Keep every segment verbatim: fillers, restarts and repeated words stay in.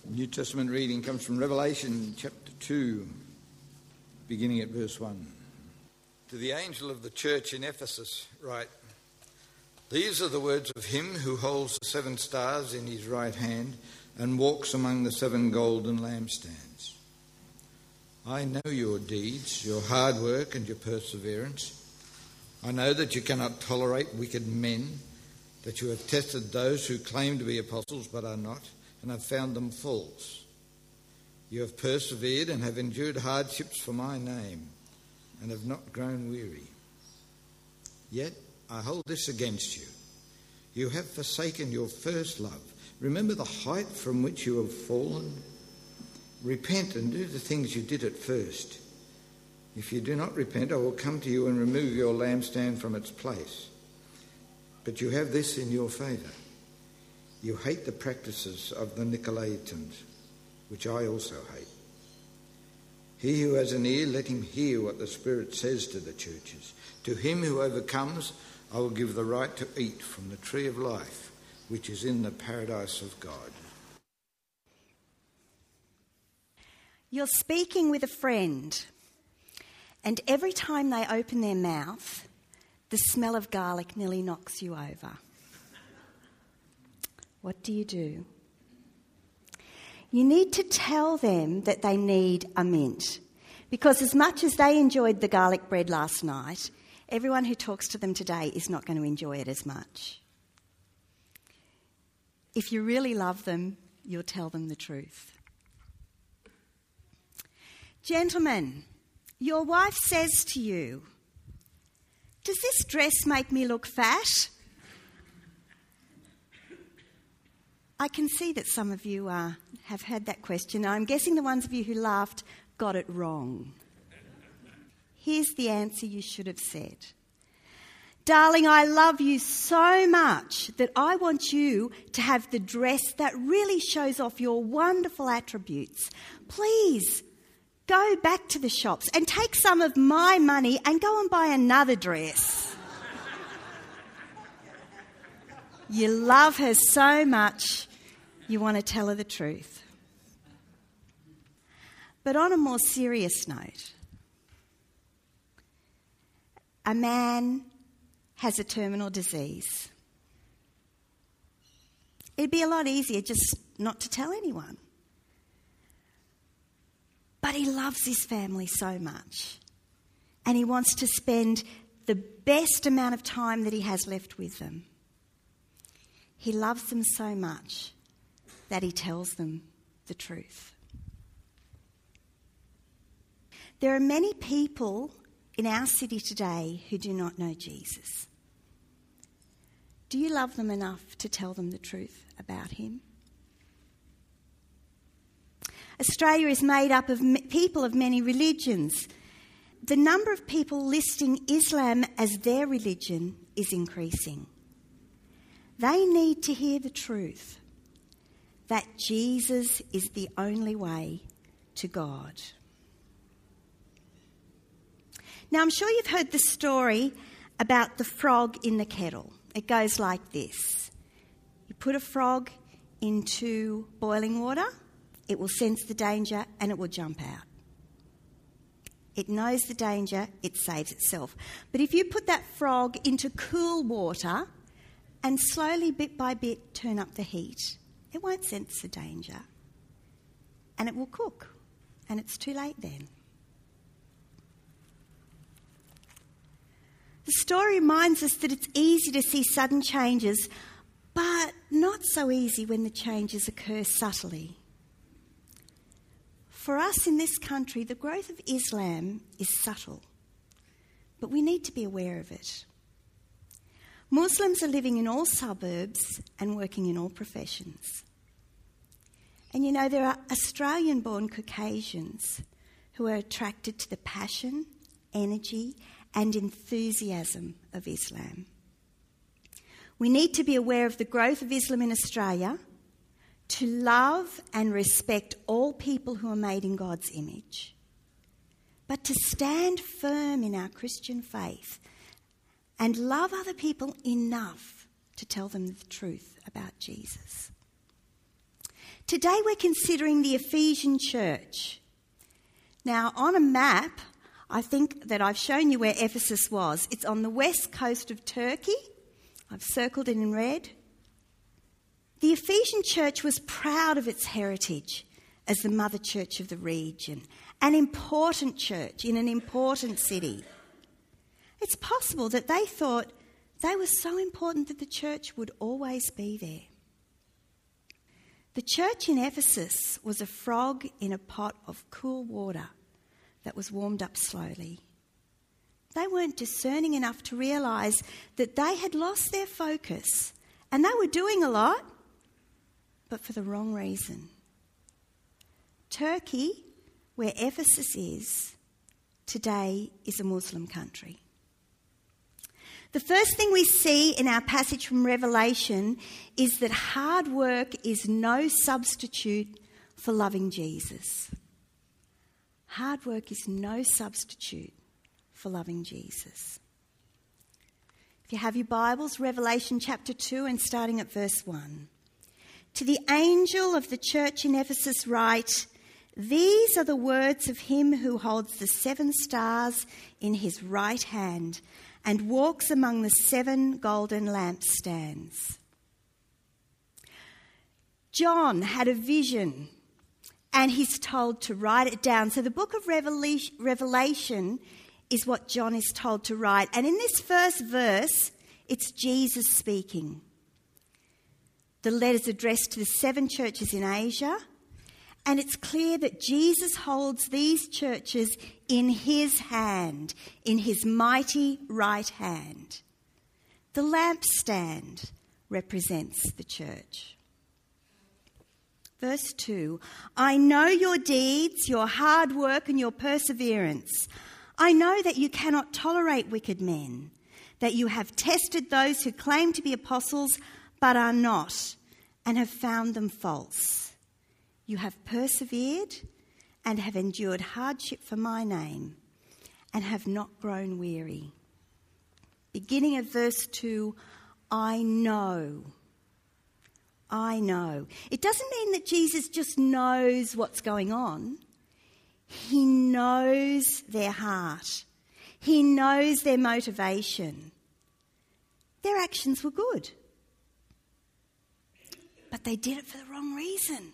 New Testament reading comes from Revelation chapter two, beginning at verse one. To the angel of the church in Ephesus write, "These are the words of him who holds the seven stars in his right hand and walks among the seven golden lampstands. I know your deeds, your hard work and your perseverance. I know that you cannot tolerate wicked men, that you have tested those who claim to be apostles but are not, and have found them false. You have persevered and have endured hardships for my name, and have not grown weary. Yet I hold this against you. You have forsaken your first love. Remember the height from which you have fallen. Repent and do the things you did at first. If you do not repent, I will come to you and remove your lampstand from its place. But you have this in your favour. You hate the practices of the Nicolaitans, which I also hate. He who has an ear, let him hear what the Spirit says to the churches. To him who overcomes, I will give the right to eat from the tree of life, which is in the paradise of God." You're speaking with a friend, and every time they open their mouth, the smell of garlic nearly knocks you over. What do you do? You need to tell them that they need a mint, because as much as they enjoyed the garlic bread last night, everyone who talks to them today is not going to enjoy it as much. If you really love them, you'll tell them the truth. Gentlemen, your wife says to you, "Does this dress make me look fat?" I can see that some of you uh, have had that question. I'm guessing the ones of you who laughed got it wrong. Here's the answer you should have said. "Darling, I love you so much that I want you to have the dress that really shows off your wonderful attributes. Please, go back to the shops and take some of my money and go and buy another dress." You love her so much, you want to tell her the truth. But on a more serious note, a man has a terminal disease. It'd be a lot easier just not to tell anyone. But he loves his family so much, and he wants to spend the best amount of time that he has left with them. He loves them so much that he tells them the truth. There are many people in our city today who do not know Jesus. Do you love them enough to tell them the truth about him? Australia is made up of people of many religions. The number of people listing Islam as their religion is increasing. They need to hear the truth that Jesus is the only way to God. Now, I'm sure you've heard the story about the frog in the kettle. It goes like this. You put a frog into boiling water, it will sense the danger and it will jump out. It knows the danger, it saves itself. But if you put that frog into cool water and slowly, bit by bit, turn up the heat, it won't sense the danger. And it will cook. And it's too late then. The story reminds us that it's easy to see sudden changes, but not so easy when the changes occur subtly. For us in this country, the growth of Islam is subtle, but we need to be aware of it. Muslims are living in all suburbs and working in all professions. And you know, there are Australian-born Caucasians who are attracted to the passion, energy, and enthusiasm of Islam. We need to be aware of the growth of Islam in Australia, to love and respect all people who are made in God's image, but to stand firm in our Christian faith and love other people enough to tell them the truth about Jesus. Today we're considering the Ephesian church. Now, on a map, I think that I've shown you where Ephesus was. It's on the west coast of Turkey. I've circled it in red. The Ephesian church was proud of its heritage as the mother church of the region, an important church in an important city. It's possible that they thought they were so important that the church would always be there. The church in Ephesus was a frog in a pot of cool water that was warmed up slowly. They weren't discerning enough to realise that they had lost their focus, and they were doing a lot, but for the wrong reason. Turkey, where Ephesus is, today is a Muslim country. The first thing we see in our passage from Revelation is that hard work is no substitute for loving Jesus. Hard work is no substitute for loving Jesus. If you have your Bibles, Revelation chapter two and starting at verse one. To the angel of the church in Ephesus write, "These are the words of him who holds the seven stars in his right hand and walks among the seven golden lampstands." John had a vision and he's told to write it down. So the book of Revelation is what John is told to write. And in this first verse, it's Jesus speaking. The letter's addressed to the seven churches in Asia, and it's clear that Jesus holds these churches in his hand, in his mighty right hand. The lampstand represents the church. Verse two, "I know your deeds, your hard work and your perseverance. I know that you cannot tolerate wicked men, that you have tested those who claim to be apostles but are not, and have found them false. You have persevered and have endured hardship for my name and have not grown weary." Beginning at verse two, I know. I know. It doesn't mean that Jesus just knows what's going on. He knows their heart. He knows their motivation. Their actions were good, but they did it for the wrong reason.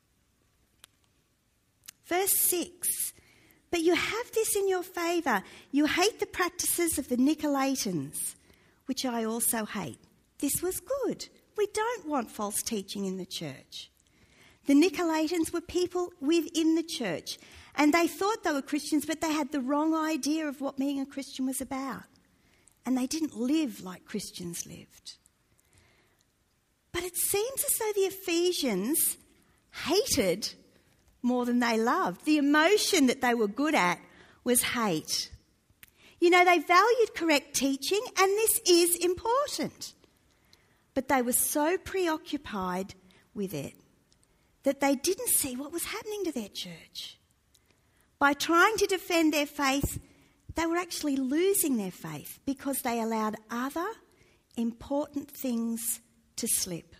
Verse six, "But you have this in your favour. You hate the practices of the Nicolaitans, which I also hate." This was good. We don't want false teaching in the church. The Nicolaitans were people within the church, and they thought they were Christians, but they had the wrong idea of what being a Christian was about. And they didn't live like Christians lived. But it seems as though the Ephesians hated more than they loved. The emotion that they were good at was hate. You know, they valued correct teaching, and this is important. But they were so preoccupied with it that they didn't see what was happening to their church. By trying to defend their faith, they were actually losing their faith because they allowed other important things to slip.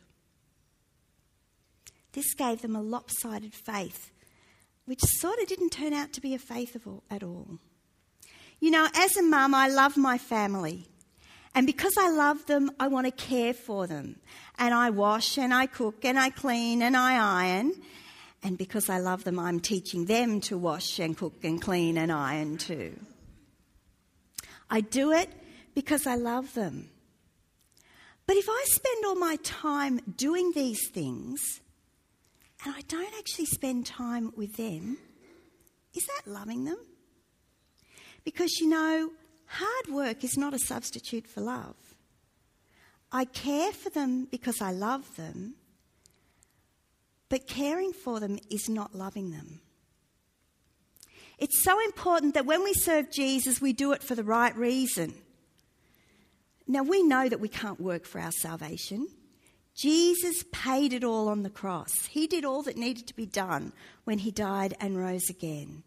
This gave them a lopsided faith, which sort of didn't turn out to be a faith of all, at all. You know, as a mum, I love my family. And because I love them, I want to care for them. And I wash and I cook and I clean and I iron. And because I love them, I'm teaching them to wash and cook and clean and iron too. I do it because I love them. But if I spend all my time doing these things and I don't actually spend time with them, is that loving them? Because, you know, hard work is not a substitute for love. I care for them because I love them, but caring for them is not loving them. It's so important that when we serve Jesus, we do it for the right reason. Now, we know that we can't work for our salvation. Jesus paid it all on the cross. He did all that needed to be done when he died and rose again.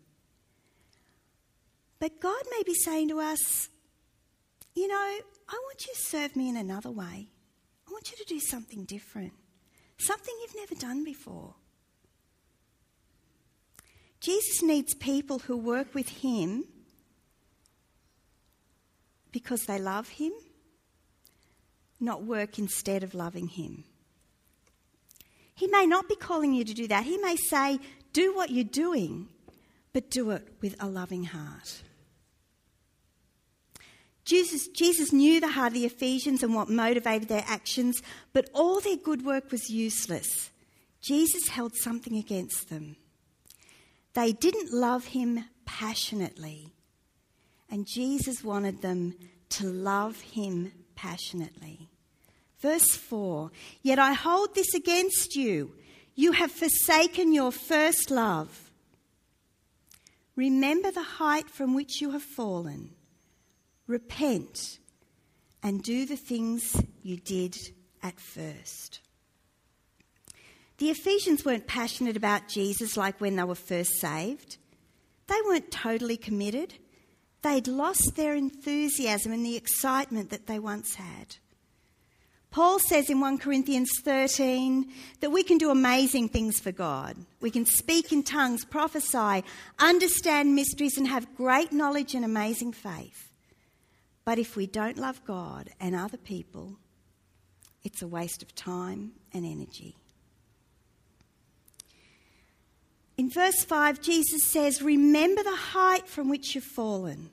But God may be saying to us, you know, I want you to serve me in another way. I want you to do something different, something you've never done before. Jesus needs people who work with him because they love him, not work instead of loving him. He may not be calling you to do that. He may say, do what you're doing, but do it with a loving heart. Jesus, Jesus knew the heart of the Ephesians and what motivated their actions, but all their good work was useless. Jesus held something against them. They didn't love him passionately, and Jesus wanted them to love him passionately. Verse four, yet I hold this against you. You have forsaken your first love. Remember the height from which you have fallen. Repent and do the things you did at first. The Ephesians weren't passionate about Jesus like when they were first saved. They weren't totally committed. They'd lost their enthusiasm and the excitement that they once had. Paul says in First Corinthians thirteen that we can do amazing things for God. We can speak in tongues, prophesy, understand mysteries and have great knowledge and amazing faith. But if we don't love God and other people, it's a waste of time and energy. In verse five, Jesus says, remember the height from which you've fallen.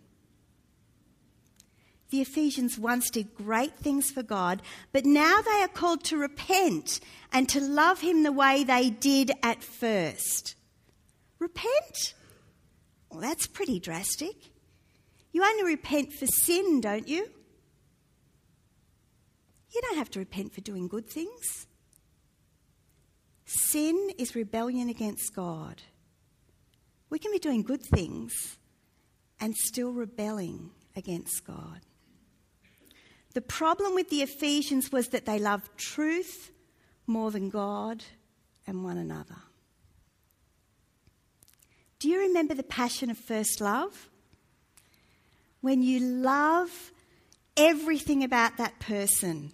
The Ephesians once did great things for God, but now they are called to repent and to love him the way they did at first. Repent? Well, that's pretty drastic. You only repent for sin, don't you? You don't have to repent for doing good things. Sin is rebellion against God. We can be doing good things and still rebelling against God. The problem with the Ephesians was that they loved truth more than God and one another. Do you remember the passion of first love? When you love everything about that person.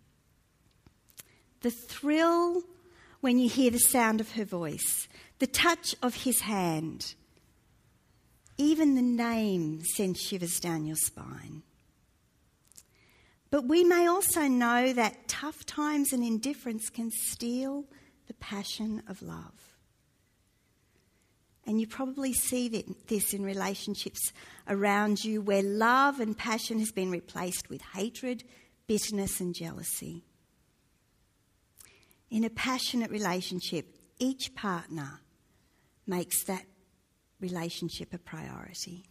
The thrill when you hear the sound of her voice, the touch of his hand. Even the name sends shivers down your spine. But we may also know that tough times and indifference can steal the passion of love. And you probably see this in relationships around you where love and passion has been replaced with hatred, bitterness and jealousy. In a passionate relationship, each partner makes that relationship a priority.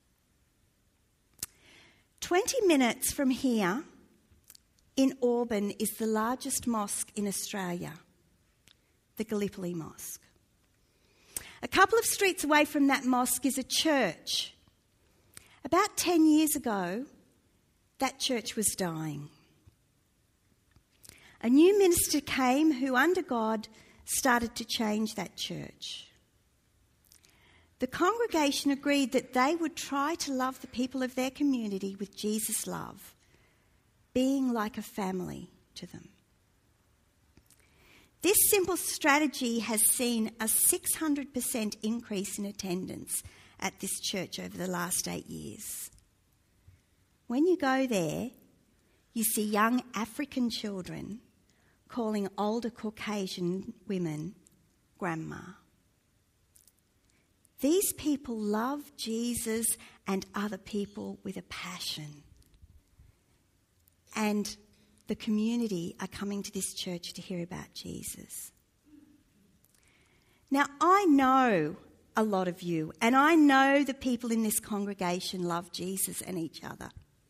Twenty minutes from here in Auburn is the largest mosque in Australia, the Gallipoli Mosque. A couple of streets away from that mosque is a church. About ten years ago, that church was dying. A new minister came who, under God, started to change that church. The congregation agreed that they would try to love the people of their community with Jesus' love, being like a family to them. This simple strategy has seen a six hundred percent increase in attendance at this church over the last eight years. When you go there, you see young African children calling older Caucasian women grandma. These people love Jesus and other people with a passion. And the community are coming to this church to hear about Jesus. Now, I know a lot of you, and I know the people in this congregation love Jesus and each other.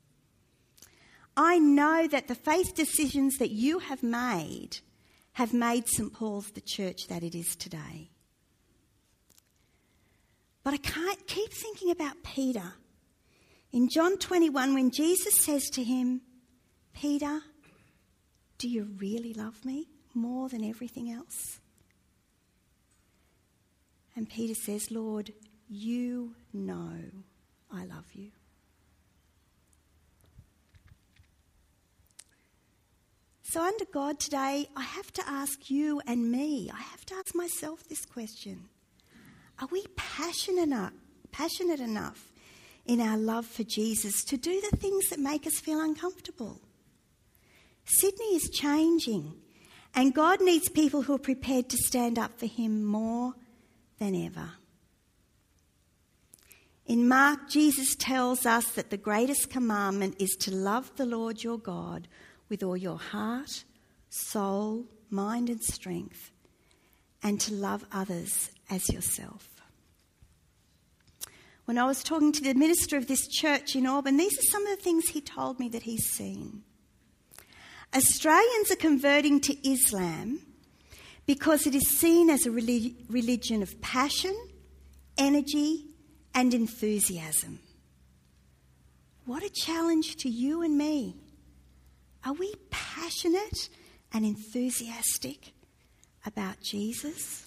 I know that the faith decisions that you have made have made Saint Paul's the church that it is today. But I can't keep thinking about Peter. In John twenty-one, when Jesus says to him, Peter, do you really love me more than everything else? And Peter says, Lord, you know I love you. So under God today, I have to ask you and me, I have to ask myself this question. Are we passionate enough, passionate enough in our love for Jesus to do the things that make us feel uncomfortable? Sydney is changing, and God needs people who are prepared to stand up for him more than ever. In Mark, Jesus tells us that the greatest commandment is to love the Lord your God with all your heart, soul, mind and strength, and to love others as yourself. When I was talking to the minister of this church in Auburn, these are some of the things he told me that he's seen. Australians are converting to Islam because it is seen as a relig- religion of passion, energy, and enthusiasm. What a challenge to you and me. Are we passionate and enthusiastic about Jesus?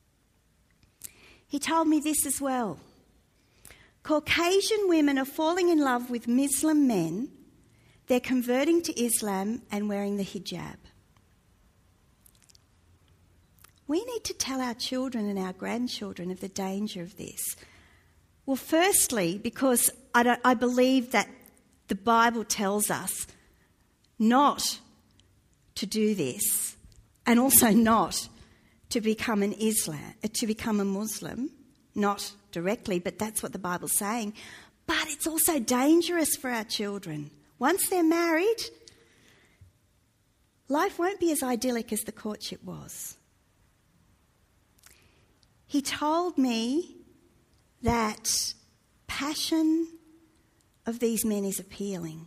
He told me this as well. Caucasian women are falling in love with Muslim men. They're converting to Islam and wearing the hijab. We need to tell our children and our grandchildren of the danger of this. Well, firstly, because I, don't, I believe that the Bible tells us not to do this, and also not to become an Islam, to become a Muslim, not directly, but that's what the Bible's saying. But it's also dangerous for our children. Once they're married, life won't be as idyllic as the courtship was. He told me that passion of these men is appealing,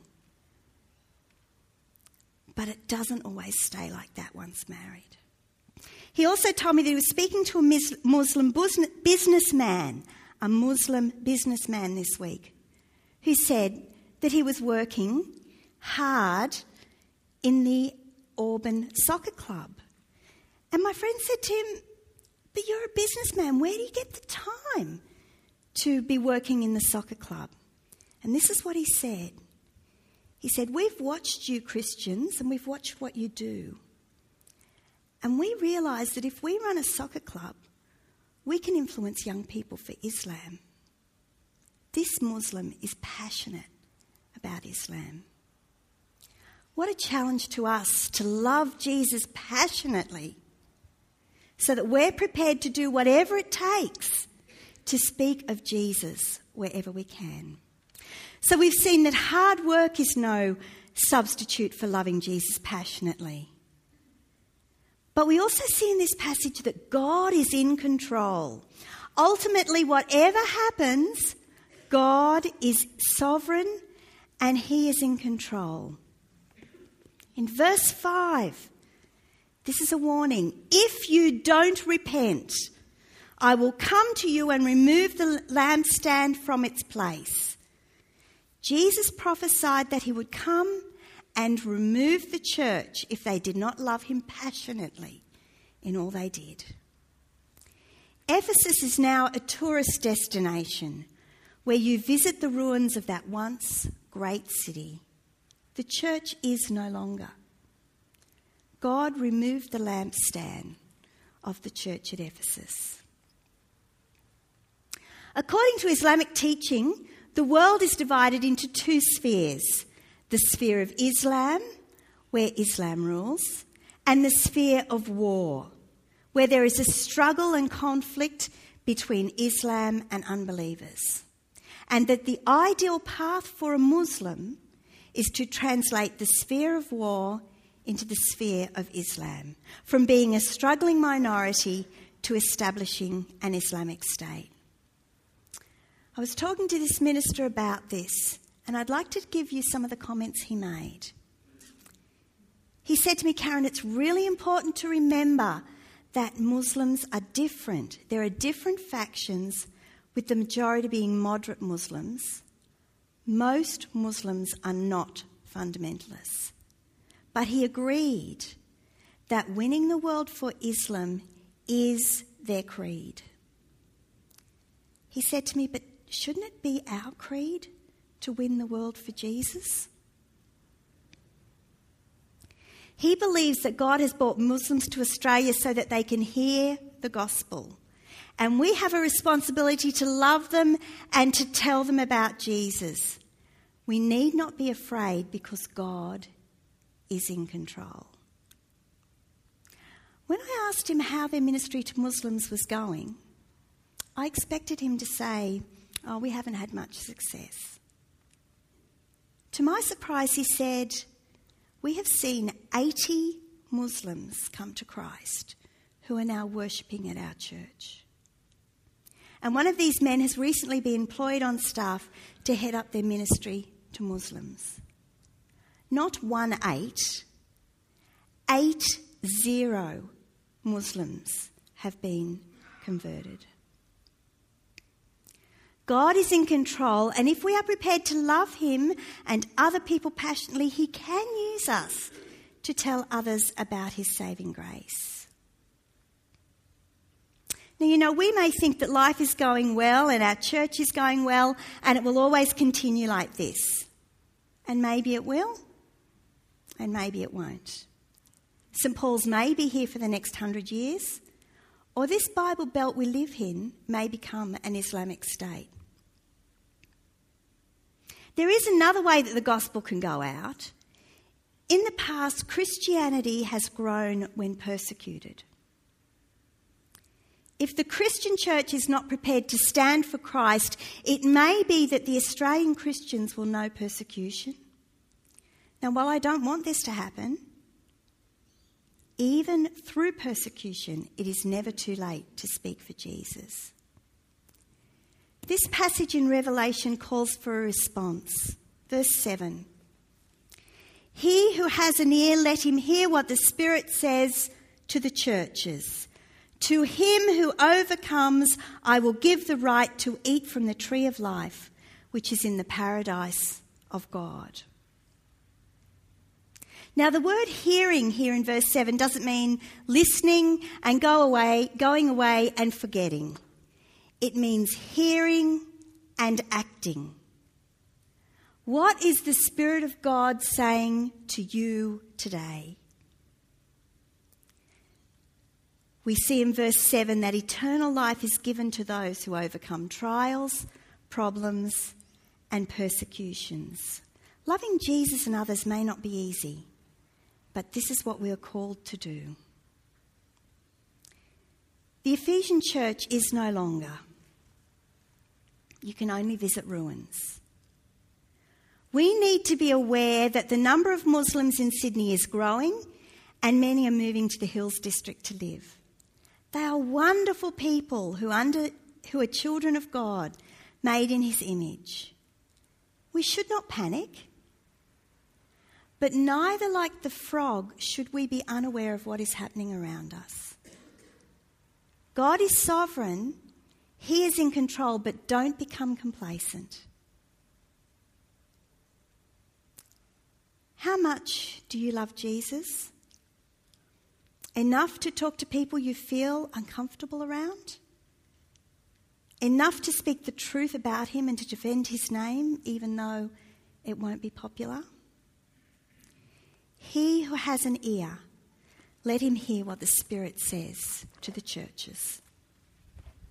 but it doesn't always stay like that once married. He also told me that he was speaking to a Muslim businessman, a Muslim businessman this week, who said that he was working hard in the Auburn Soccer Club. And my friend said to him, "But you're a businessman, where do you get the time to be working in the soccer club?" And this is what he said. He said, "We've watched you Christians and we've watched what you do. And we realise that if we run a soccer club, we can influence young people for Islam. This Muslim is passionate about Islam." What a challenge to us to love Jesus passionately so that we're prepared to do whatever it takes to speak of Jesus wherever we can. So we've seen that hard work is no substitute for loving Jesus passionately. But we also see in this passage that God is in control. Ultimately, whatever happens, God is sovereign and he is in control. In verse five, this is a warning. If you don't repent, I will come to you and remove the lampstand from its place. Jesus prophesied that he would come and remove the church if they did not love him passionately in all they did. Ephesus is now a tourist destination where you visit the ruins of that once great city. The church is no longer. God removed the lampstand of the church at Ephesus. According to Islamic teaching, the world is divided into two spheres: the sphere of Islam, where Islam rules, and the sphere of war, where there is a struggle and conflict between Islam and unbelievers. And that the ideal path for a Muslim is to translate the sphere of war into the sphere of Islam, from being a struggling minority to establishing an Islamic state. I was talking to this minister about this, and I'd like to give you some of the comments he made. He said to me, "Karen, it's really important to remember that Muslims are different. There are different factions, with the majority being moderate Muslims. Most Muslims are not fundamentalists." But he agreed that winning the world for Islam is their creed. He said to me, "But shouldn't it be our creed to win the world for Jesus?" He believes that God has brought Muslims to Australia so that they can hear the gospel And we have a responsibility to love them and to tell them about Jesus. We need not be afraid because God is in control. When I asked him how their ministry to Muslims was going, I expected him to say, "Oh, we haven't had much success." To my surprise, he said, "We have seen eighty Muslims come to Christ who are now worshipping at our church. And one of these men has recently been employed on staff to head up their ministry to Muslims." Not one eight, eight zero Muslims have been converted. God is in control, and if we are prepared to love him and other people passionately, he can use us to tell others about his saving grace. Now, you know, we may think that life is going well and our church is going well and it will always continue like this. And maybe it will, and maybe it won't. Saint Paul's may be here for the next hundred years, or this Bible Belt we live in may become an Islamic state. There is another way that the gospel can go out. In the past, Christianity has grown when persecuted. If the Christian church is not prepared to stand for Christ, it may be that the Australian Christians will know persecution. Now, while I don't want this to happen, even through persecution, it is never too late to speak for Jesus. This passage in Revelation calls for a response. Verse seven. "He who has an ear, let him hear what the Spirit says to the churches. To him who overcomes, I will give the right to eat from the tree of life, which is in the paradise of God." Now, the word hearing here in verse seven doesn't mean listening and go away, going away and forgetting. It means hearing and acting. What is the Spirit of God saying to you today? We see in verse seven that eternal life is given to those who overcome trials, problems, and persecutions. Loving Jesus and others may not be easy, but this is what we are called to do. The Ephesian church is no longer. You can only visit ruins. We need to be aware that the number of Muslims in Sydney is growing and many are moving to the Hills District to live. They are wonderful people who, under, who are children of God, made in his image. We should not panic. But neither, like the frog, should we be unaware of what is happening around us. God is sovereign, he is in control, but don't become complacent. How much do you love Jesus? Enough to talk to people you feel uncomfortable around? Enough to speak the truth about him and to defend his name, even though it won't be popular? He who has an ear, let him hear what the Spirit says to the churches.